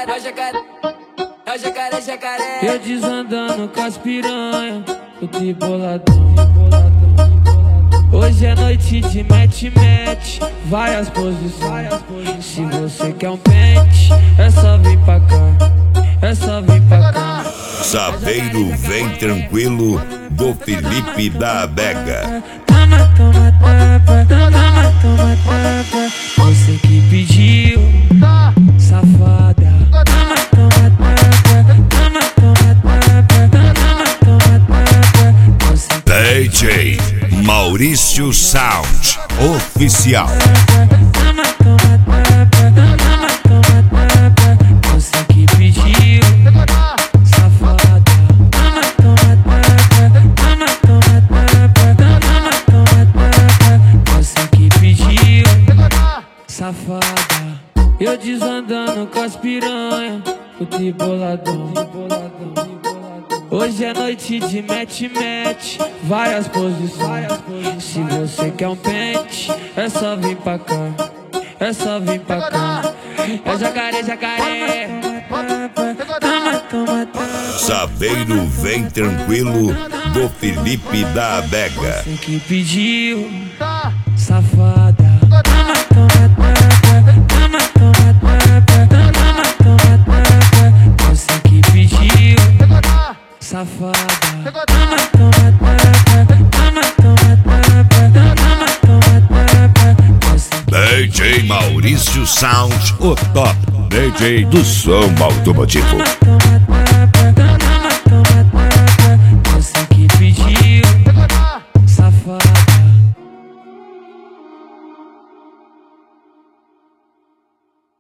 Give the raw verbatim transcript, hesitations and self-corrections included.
é o jacaré, é o jacaré, jacaré. Eu desandando com as piranha, o triboladão. Hoje é noite de mete-mete, várias posições. Se você quer um pente, é só vir pra cá, é só vir pra cá. Saveiro vem tranquilo, do Felipe da Adega. Toma, toma, tapa, toma, toma, tapa. Você que pediu, safada. Toma, toma, tapa, toma, toma, tapa, toma, toma, tapa. Você D J Maurício Sound Oficial. Toma, toma, tapa, toma, toma, tapa. Você que pediu, safada. Toma, toma, tapa, toma, toma, tapa, toma, toma, tapa. Você que pediu, safada. Eu desandando com as piranha, o triboladão. Hoje é noite de mete-mete, várias posições. Se você quer um pente, é só vir pra cá, é só vir pra cá. É jacaré, jacaré. Toma, toma, toma. Saveiro vem tranquilo, do Felipe da Adega. Você que pediu, safada. Toma, toma, tapa, toma, toma, tapa, toma, toma, tapa. Você que pediu, safada. Toma, toma, tapa, toma, toma, tapa, toma, toma, tapa. Você D J Maurício Sound, o top D J do som automotivo. toma, toma,